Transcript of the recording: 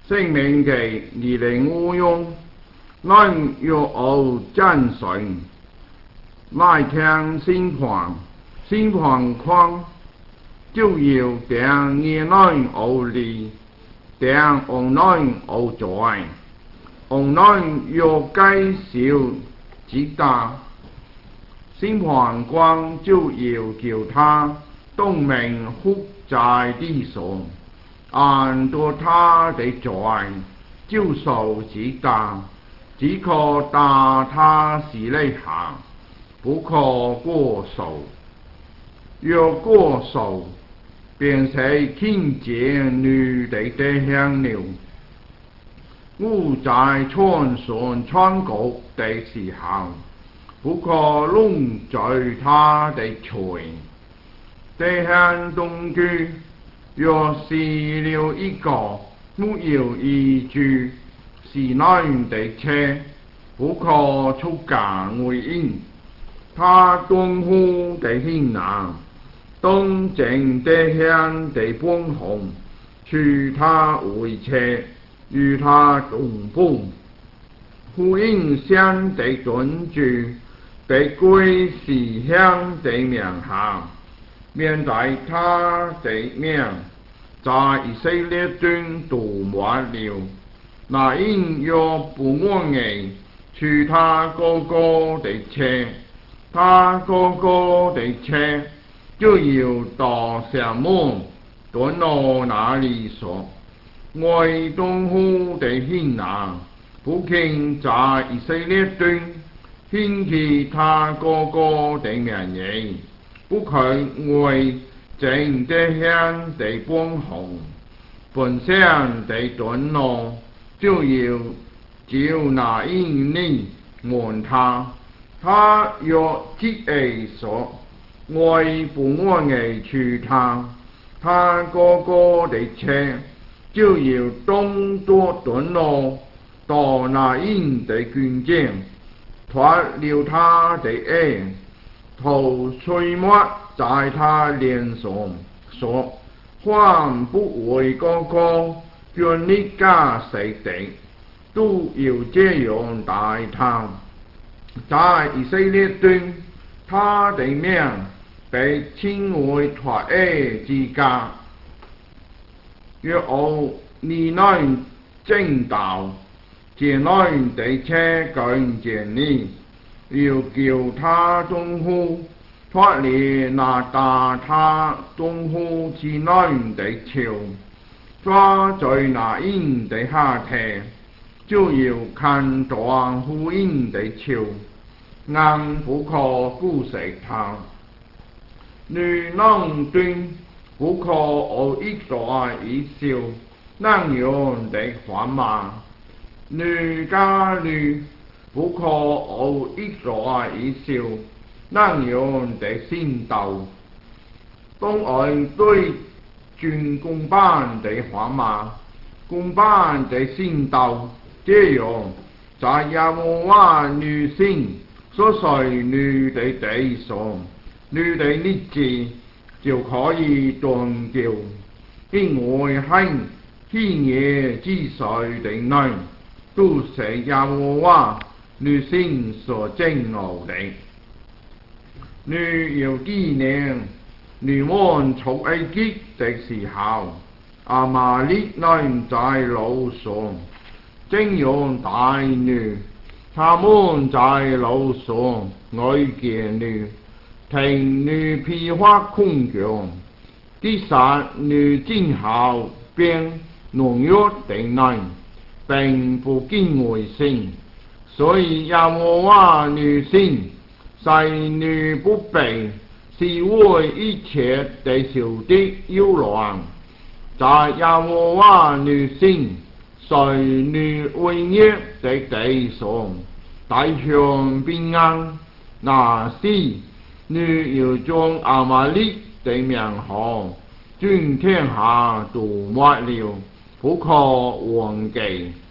生命記2051，咱要學真神，來聽審判框，就要定義咱學理，定往咱學罪，往咱要介紹直達。審判官就要叫他當面伏在地上，按照他的罪就受直達，只可打他死了下，不可過手。若過手，便是聽見女的地向了。我在船上穿過的時候，不可攏在他的嘴。地向東居，若死了一個，沒有一句是咱的車，不可出家為因。他東湖的興南，東正地向的本紅，取他為車，與他同步。呼應相的準據，被歸是向的名下，免在他的名，在以色列中度末了。那因若不滿意，取他哥哥的車，他哥哥的車就要到沙漠蹲到那裡說，我東湖的興南，不肯在以色列中興起他哥哥的名義，不肯為正地向的本紅，本相的蹲落，就要照那因你問他，他若執意說，我不滿意取他哥哥的車，就要當作蹲落到那因的軍前，脫了他的衣，頭吹抹在他臉上，說，凡不為哥哥捐你家死的，都要這樣待他。在以色列中，他的名被稱為脫衣之家。若我你能證道，將咱的車跟見你，要叫他東湖脫離那打他東湖之咱的手，抓在那因的下體，就要砍斷婦人的手，硬不可顧惜他。女郎中不可學一大一小那樣的話罵，女家女不可學一大一小那樣的行道。當愛對準公辦的話罵，公辦的行道，這樣在耶和華女性所睡女的地上，女的日子就可以斷掉，因為很喜愛之歲的人，都是耶和華女性所憎惡的。女要紀念女們出埃及的時候，亞瑪力人在路上怎樣待女，他們在路上愛見女，聽女披發空降，擊殺女今後便農約的人，並不敬畏神，所以耶和華女性使女不備，是為一切的仇敵擾亂，在耶和華女性使女為業的地上，帶上平安。那時女要將亞瑪力的名號轉天下度末了，不可忘記。